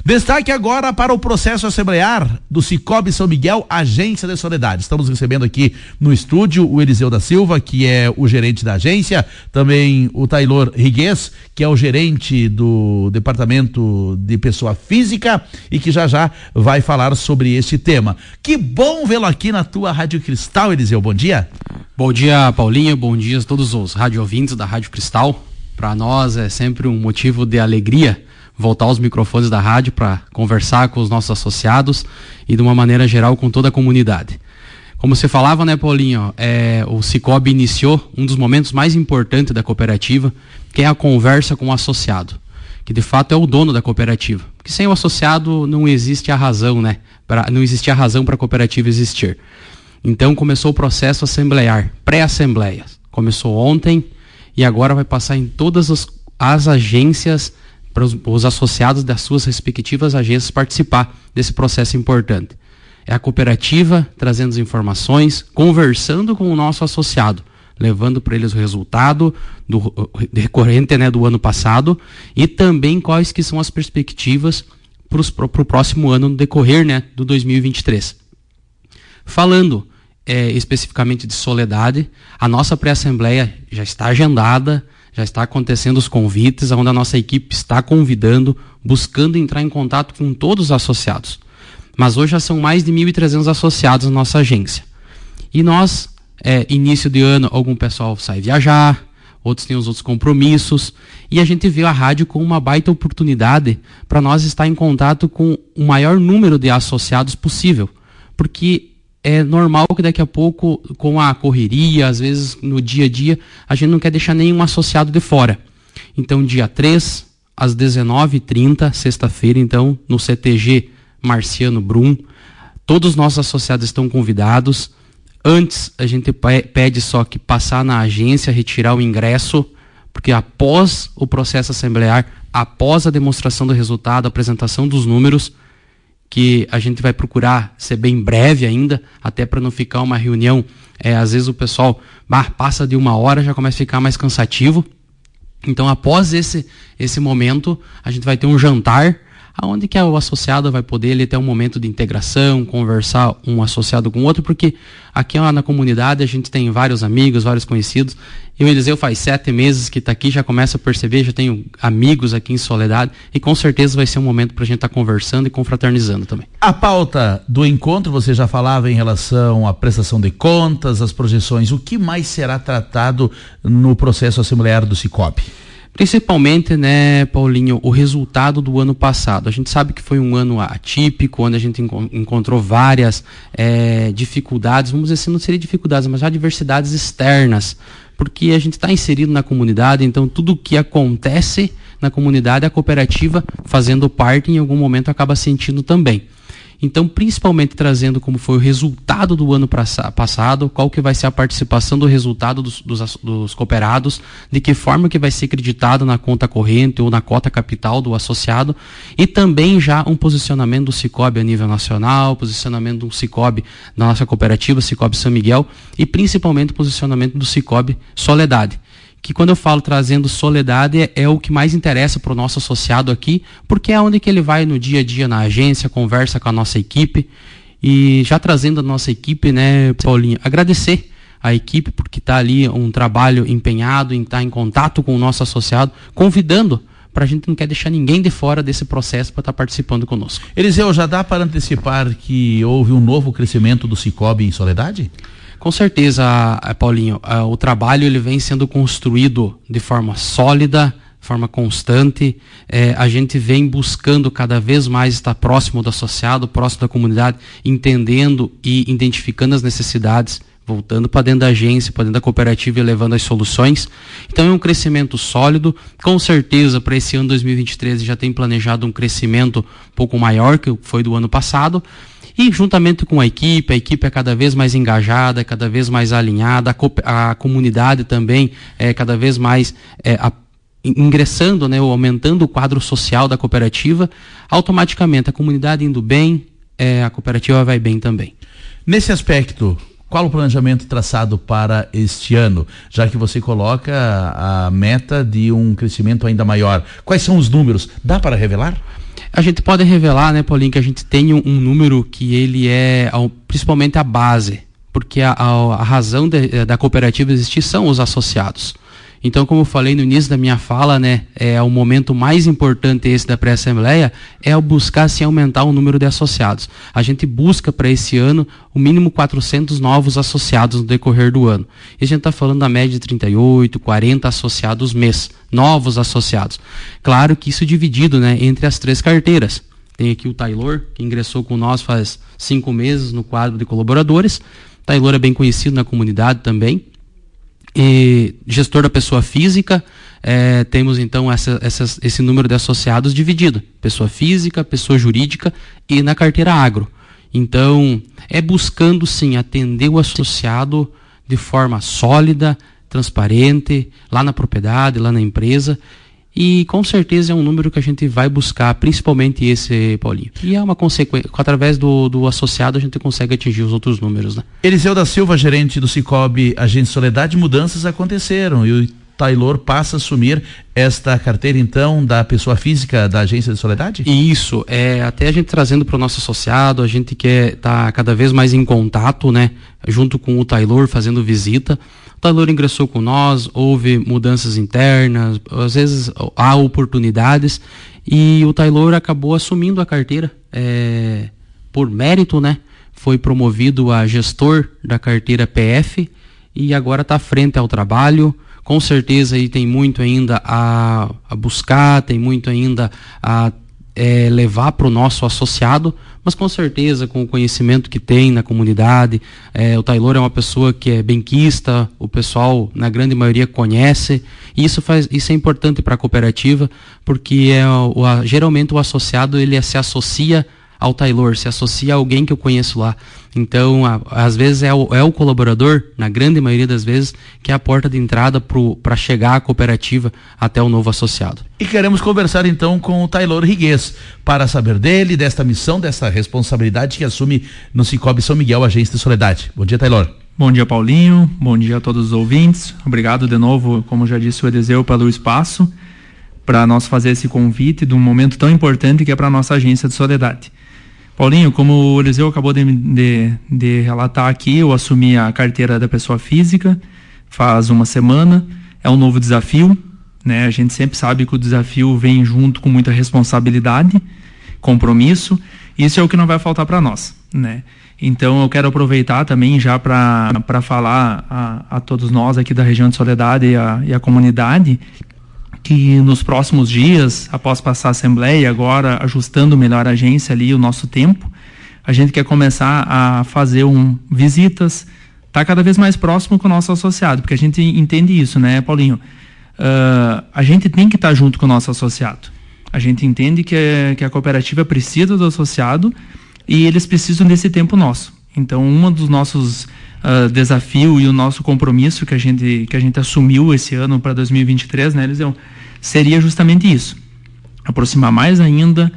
Destaque agora para o processo assemblear do Cicobi São Miguel, Agência de Soledade. Estamos recebendo aqui no estúdio o Eliseu da Silva, que é o gerente da agência, também o Taylor Riguez, que é o gerente do Departamento de Pessoa Física e que já vai falar sobre este tema. Que bom vê-lo aqui na tua Rádio Cristal, Eliseu. Bom dia. Bom dia, Paulinho. Bom dia a todos os rádio ouvintes da Rádio Cristal. Para nós é sempre um motivo de alegria voltar aos microfones da rádio para conversar com os nossos associados e de uma maneira geral com toda a comunidade. Como você falava, né, Paulinho, o Cicobi iniciou um dos momentos mais importantes da cooperativa, que é a conversa com o associado, que de fato é o dono da cooperativa. Porque sem o associado não existe a razão, né? Não existia a razão para a cooperativa existir. Então começou o processo assemblear, pré-assembleias. Começou ontem e agora vai passar em todas as agências para os associados das suas respectivas agências participar desse processo importante. É a cooperativa trazendo as informações, conversando com o nosso associado, levando para eles o resultado recorrente, né, do ano passado e também quais que são as perspectivas para o próximo ano no decorrer, né, do 2023. Falando especificamente de Soledade, a nossa pré-assembleia já está agendada, já está acontecendo os convites, onde a nossa equipe está convidando, buscando entrar em contato com todos os associados. Mas hoje já são mais de 1.300 associados na nossa agência. E nós, início de ano, algum pessoal sai viajar, outros têm os outros compromissos, e a gente vê a rádio como uma baita oportunidade para nós estar em contato com o maior número de associados possível. Porque é normal que daqui a pouco, com a correria, às vezes no dia a dia, a gente não quer deixar nenhum associado de fora. Então, dia 3, às 19h30, sexta-feira, então, no CTG Marciano Brum, todos os nossos associados estão convidados. Antes, a gente pede só que passar na agência, retirar o ingresso, porque após o processo assemblear, após a demonstração do resultado, a apresentação dos números, que a gente vai procurar ser bem breve ainda, até para não ficar uma reunião, às vezes o pessoal passa de 1 hora, já começa a ficar mais cansativo. Então, após esse momento, a gente vai ter um jantar, onde que o associado vai poder ele ter um momento de integração, conversar um associado com o outro, porque aqui na comunidade a gente tem vários amigos, vários conhecidos. E o Eliseu faz 7 meses que está aqui, já começa a perceber, já tenho amigos aqui em Soledade, e com certeza vai ser um momento para a gente estar conversando e confraternizando também. A pauta do encontro, você já falava em relação à prestação de contas, as projeções, o que mais será tratado no processo assemblear do Cicobi? Principalmente, né, Paulinho, o resultado do ano passado. A gente sabe que foi um ano atípico, onde a gente encontrou várias dificuldades, vamos dizer assim, não seria dificuldades, mas adversidades externas, porque a gente está inserido na comunidade, então tudo que acontece na comunidade, a cooperativa, fazendo parte, em algum momento acaba sentindo também. Então, principalmente trazendo como foi o resultado do ano passado, qual que vai ser a participação do resultado dos cooperados, de que forma que vai ser acreditado na conta corrente ou na cota capital do associado, e também já um posicionamento do Cicobi a nível nacional, posicionamento do Cicobi da nossa cooperativa, Cicobi São Miguel, e principalmente o posicionamento do Cicobi Soledade. Que quando eu falo trazendo Soledade é o que mais interessa para o nosso associado aqui, porque é onde que ele vai no dia a dia na agência, conversa com a nossa equipe. E já trazendo a nossa equipe, né, Paulinho, agradecer a equipe porque está ali um trabalho empenhado em estar em contato com o nosso associado, convidando, para a gente não quer deixar ninguém de fora desse processo para estar participando conosco. Eliseu, já dá para antecipar que houve um novo crescimento do Cicobi em Soledade? Com certeza, Paulinho, o trabalho ele vem sendo construído de forma sólida, de forma constante. A gente vem buscando cada vez mais estar próximo do associado, próximo da comunidade, entendendo e identificando as necessidades, voltando para dentro da agência, para dentro da cooperativa e levando as soluções. Então é um crescimento sólido. Com certeza, para esse ano 2023 já tem planejado um crescimento um pouco maior que foi do ano passado. E juntamente com a equipe é cada vez mais engajada, cada vez mais alinhada, a comunidade também é cada vez mais ingressando, né, ou aumentando o quadro social da cooperativa. Automaticamente a comunidade indo bem, a cooperativa vai bem também. Nesse aspecto, qual o planejamento traçado para este ano, já que você coloca a meta de um crescimento ainda maior? Quais são os números? Dá para revelar? A gente pode revelar, né, Paulinho, que a gente tem um número que ele é principalmente a base, porque a razão da cooperativa existir são os associados. Então, como eu falei no início da minha fala, né, o momento mais importante esse da pré-assembleia é buscar assim, aumentar o número de associados. A gente busca para esse ano o mínimo 400 novos associados no decorrer do ano. E a gente está falando da média de 38, 40 associados mês, novos associados. Claro que isso é dividido, né, entre as 3 carteiras. Tem aqui o Taylor, que ingressou com nós faz 5 meses no quadro de colaboradores. Taylor é bem conhecido na comunidade também. E gestor da pessoa física, temos então esse número de associados dividido, pessoa física, pessoa jurídica e na carteira agro. Então, buscando sim atender o associado de forma sólida, transparente, lá na propriedade, lá na empresa. E com certeza é um número que a gente vai buscar, principalmente esse, Paulinho. E é uma consequência, através do associado a gente consegue atingir os outros números, né? Eliseu da Silva, gerente do Cicobi Agência Soledade, mudanças aconteceram e o Taylor passa a assumir esta carteira, então, da pessoa física da Agência de Soledade? Isso, até a gente trazendo para o nosso associado, a gente quer estar cada vez mais em contato, né? Junto com o Taylor, fazendo visita. O Taylor ingressou com nós, houve mudanças internas, às vezes há oportunidades, e o Taylor acabou assumindo a carteira por mérito, né? Foi promovido a gestor da carteira PF e agora está à frente ao trabalho. Com certeza aí tem muito ainda a buscar, tem muito ainda a levar para o nosso associado, mas com certeza com o conhecimento que tem na comunidade, o Taylor é uma pessoa que é benquista, o pessoal na grande maioria conhece, e isso é importante para a cooperativa, porque geralmente o associado ele se associa ao Taylor, se associa a alguém que eu conheço lá. Então, às vezes é o colaborador, na grande maioria das vezes, que é a porta de entrada para chegar à cooperativa até o novo associado. E queremos conversar então com o Taylor Riguês, para saber dele, desta missão, dessa responsabilidade que assume no Cicobi São Miguel, Agência de Soledade. Bom dia, Taylor. Bom dia, Paulinho. Bom dia a todos os ouvintes. Obrigado de novo, como já disse o Eliseu, pelo espaço para nós fazer esse convite de um momento tão importante que é para a nossa Agência de Soledade. Paulinho, como o Eliseu acabou de relatar aqui, eu assumi a carteira da pessoa física faz uma semana. É um novo desafio, né? A gente sempre sabe que o desafio vem junto com muita responsabilidade, compromisso. Isso é o que não vai faltar para nós, né? Então eu quero aproveitar também já para falar a todos nós aqui da região de Soledade e a comunidade, que nos próximos dias, após passar a assembleia, agora ajustando melhor a agência ali, o nosso tempo, a gente quer começar a fazer visitas, tá cada vez mais próximo com o nosso associado, porque a gente entende isso, né, Paulinho? A gente tem que estar junto com o nosso associado. A gente entende que a cooperativa precisa do associado e eles precisam desse tempo nosso. Então, um dos nossos desafio e o nosso compromisso que a gente assumiu esse ano para 2023, né, Eliseu, seria justamente isso: aproximar mais ainda,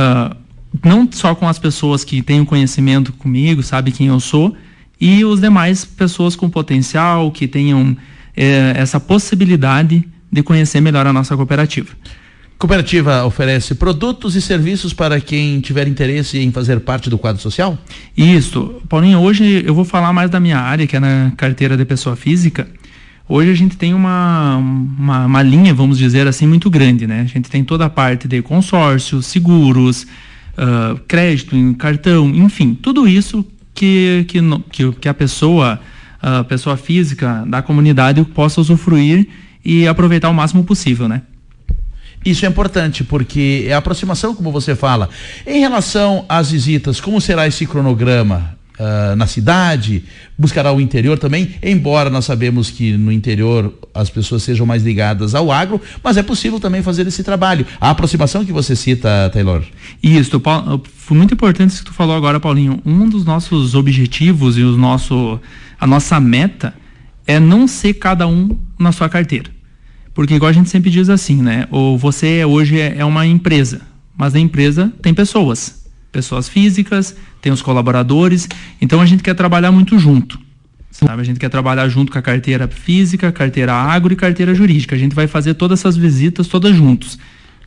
não só com as pessoas que têm o conhecimento comigo, sabe quem eu sou, e os demais pessoas com potencial, que tenham essa possibilidade de conhecer melhor a nossa cooperativa. Cooperativa oferece produtos e serviços para quem tiver interesse em fazer parte do quadro social? Isso. Paulinho, hoje eu vou falar mais da minha área, que é na carteira de pessoa física. Hoje a gente tem uma linha, vamos dizer assim, muito grande, né? A gente tem toda a parte de consórcios, seguros, crédito, cartão, enfim, tudo isso que a pessoa física da comunidade possa usufruir e aproveitar o máximo possível, né? Isso é importante, porque é a aproximação, como você fala. Em relação às visitas, como será esse cronograma? Na cidade? Buscará o interior também? Embora nós sabemos que no interior as pessoas sejam mais ligadas ao agro, mas é possível também fazer esse trabalho. A aproximação que você cita, Taylor. Isso, foi muito importante isso que tu falou agora, Paulinho. Um dos nossos objetivos e a nossa meta é não ser cada um na sua carteira. Porque igual a gente sempre diz assim, né? Você hoje é uma empresa, mas a empresa tem pessoas físicas, tem os colaboradores, então a gente quer trabalhar muito junto, sabe? A gente quer trabalhar junto com a carteira física, carteira agro e carteira jurídica. A gente vai fazer todas essas visitas todas juntos.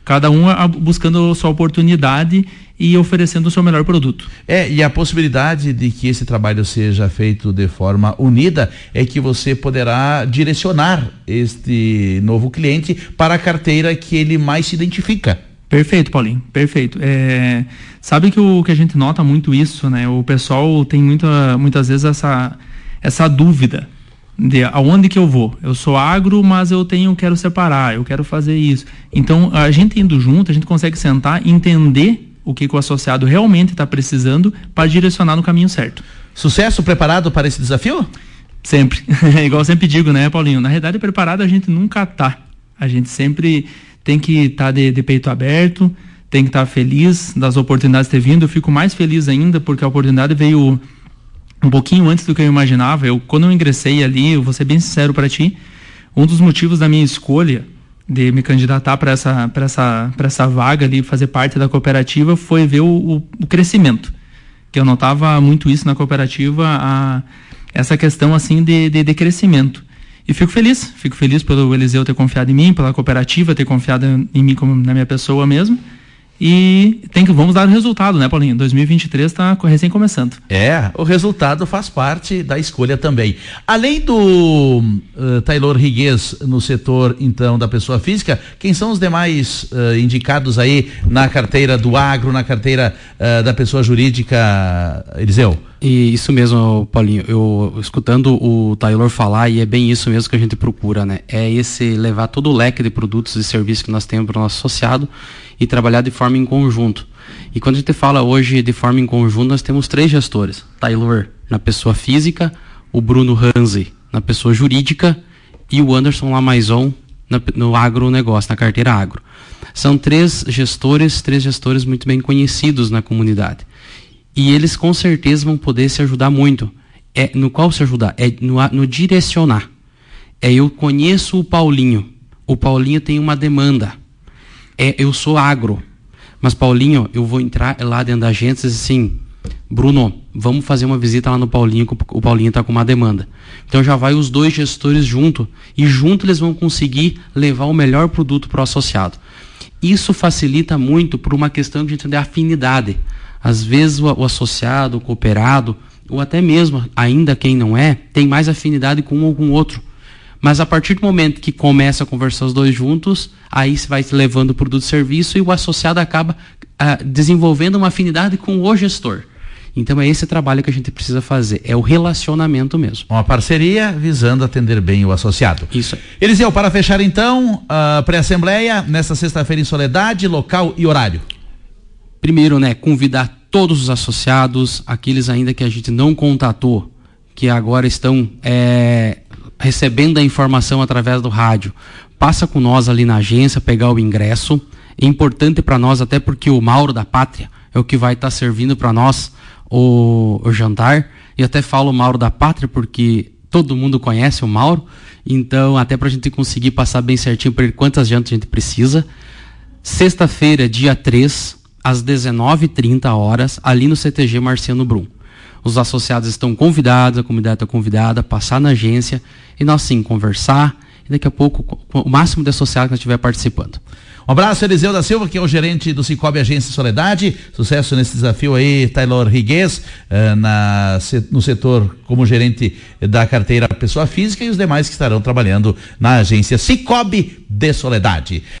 cada um buscando a sua oportunidade e oferecendo o seu melhor produto. E a possibilidade de que esse trabalho seja feito de forma unida é que você poderá direcionar este novo cliente para a carteira que ele mais se identifica. Perfeito, Paulinho, perfeito. Sabe que o que a gente nota muito isso, né? O pessoal tem muitas vezes essa dúvida de aonde que eu vou. Eu sou agro, mas quero separar, eu quero fazer isso. Então, a gente indo junto, a gente consegue sentar e entender o que o associado realmente está precisando para direcionar no caminho certo. Sucesso, preparado para esse desafio? Sempre. Igual eu sempre digo, né, Paulinho? Na realidade, preparado a gente nunca tá. A gente sempre tem que estar de peito aberto, tem que estar feliz das oportunidades ter vindo. Eu fico mais feliz ainda porque a oportunidade veio um pouquinho antes do que eu imaginava. Quando eu ingressei ali, eu vou ser bem sincero para ti, um dos motivos da minha escolha de me candidatar para essa vaga ali, fazer parte da cooperativa, foi ver o crescimento, que eu notava muito isso na cooperativa, essa questão assim de crescimento. E fico feliz pelo Eliseu ter confiado em mim, pela cooperativa ter confiado em mim como na minha pessoa mesmo. E vamos dar o resultado, né, Paulinho? 2023 está recém começando. O resultado faz parte da escolha também. Além do Taylor Riguez no setor, então, da pessoa física, quem são os demais indicados aí na carteira do agro, na carteira da pessoa jurídica, Eliseu? E isso mesmo, Paulinho, eu escutando o Taylor falar, e é bem isso mesmo que a gente procura, né? Levar todo o leque de produtos e serviços que nós temos para o nosso associado e trabalhar de forma em conjunto. E quando a gente fala hoje de forma em conjunto, nós temos 3 gestores. Taylor na pessoa física, o Bruno Hanzi na pessoa jurídica e o Anderson Lamaison no agronegócio, na carteira agro. São 3 gestores muito bem conhecidos na comunidade. E eles com certeza vão poder se ajudar muito. No qual se ajudar? No direcionar. Eu conheço o Paulinho. O Paulinho tem uma demanda. Eu sou agro. Mas, Paulinho, eu vou entrar lá dentro da agência e dizer assim, Bruno, vamos fazer uma visita lá no Paulinho, que o Paulinho está com uma demanda. Então já vai os 2 gestores junto, e junto eles vão conseguir levar o melhor produto para o associado. Isso facilita muito por uma questão que a gente tem de afinidade. Às vezes o associado, o cooperado, ou até mesmo ainda quem não tem mais afinidade com um ou com o outro. Mas a partir do momento que começa a conversar os 2 juntos, aí você vai levando o produto e serviço e o associado acaba desenvolvendo uma afinidade com o gestor. Então é esse trabalho que a gente precisa fazer, é o relacionamento mesmo. Uma parceria visando atender bem o associado. Isso aí. Eliseu, para fechar então, a pré-assembleia, nesta sexta-feira em Soledade, local e horário. Primeiro, convidar todos os associados, aqueles ainda que a gente não contatou, que agora estão recebendo a informação através do rádio. Passa com nós ali na agência, pegar o ingresso. É importante para nós, até porque o Mauro da Pátria é o que vai estar servindo para nós o jantar. E até falo Mauro da Pátria porque todo mundo conhece o Mauro. Então, até para a gente conseguir passar bem certinho para ele quantas jantas a gente precisa. Sexta-feira, dia 3, às 19h30, ali no CTG Marciano Brum. Os associados estão convidados, a comunidade está convidada a passar na agência e nós sim conversar e daqui a pouco o máximo de associados que nós estiver participando. Um abraço, Eliseu da Silva, que é o gerente do Cicobi Agência Soledade. Sucesso nesse desafio aí, Taylor Riguez, no setor como gerente da carteira pessoa física e os demais que estarão trabalhando na agência Cicobi de Soledade.